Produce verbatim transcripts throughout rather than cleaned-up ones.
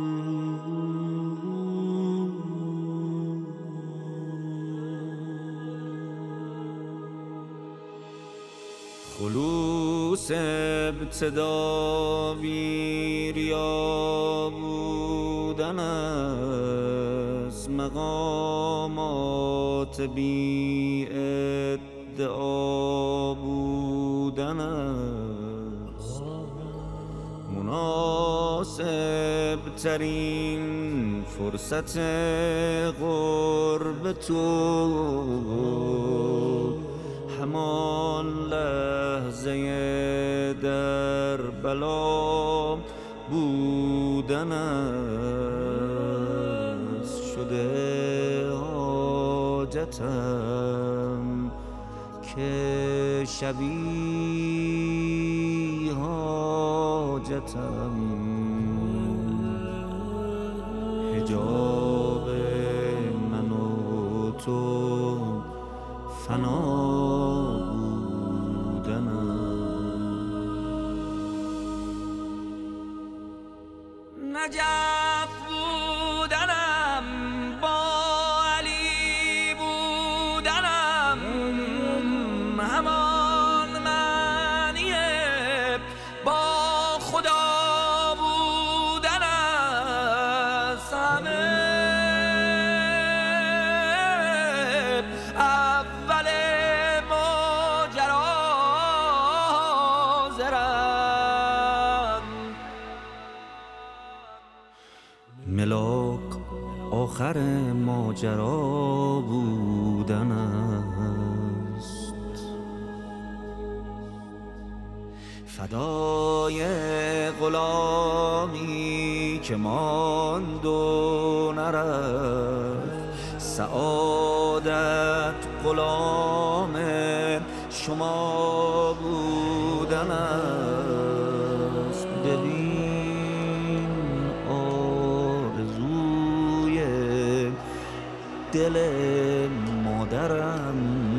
خلوص ابتدا ویریا بودن است، مقامات بی ادعا بودن است. مناسب ترین فرصت قرب تو همان لحظه در بلا بودن است. شده حاجتم که شبی حاجتم، حجاب من و تو فنا نجف بودنم، با علی بودنم، همان معنی با خدا بودن است. همه اول ماجرا حاضرم، ملاک آخر ماجرا بودن است. فدای غلامی که ماند و نرفت، سعادت غلام شما بودن است. ببین آرزوی دل مادرم،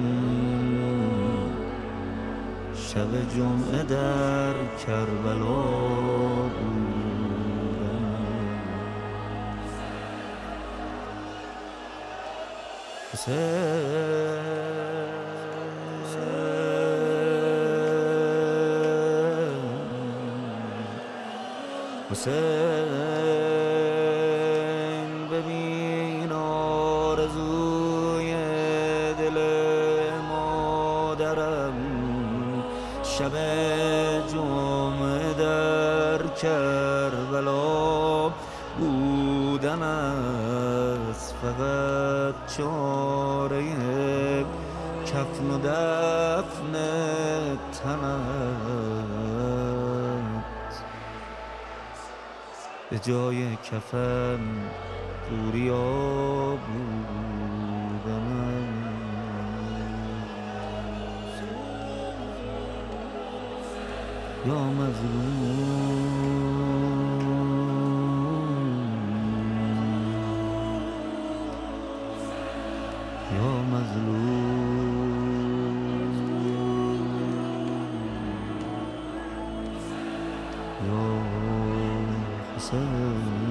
شب جمعه در کربلا بودن. حسین ببین آرزوی دل مادرم، شب جمعه در کربلا بودن است. فقط چاره کفن و دفن تنت، به جای کفن بوریا بودن. یا مظلوم، یا مظلوم، یا حسین.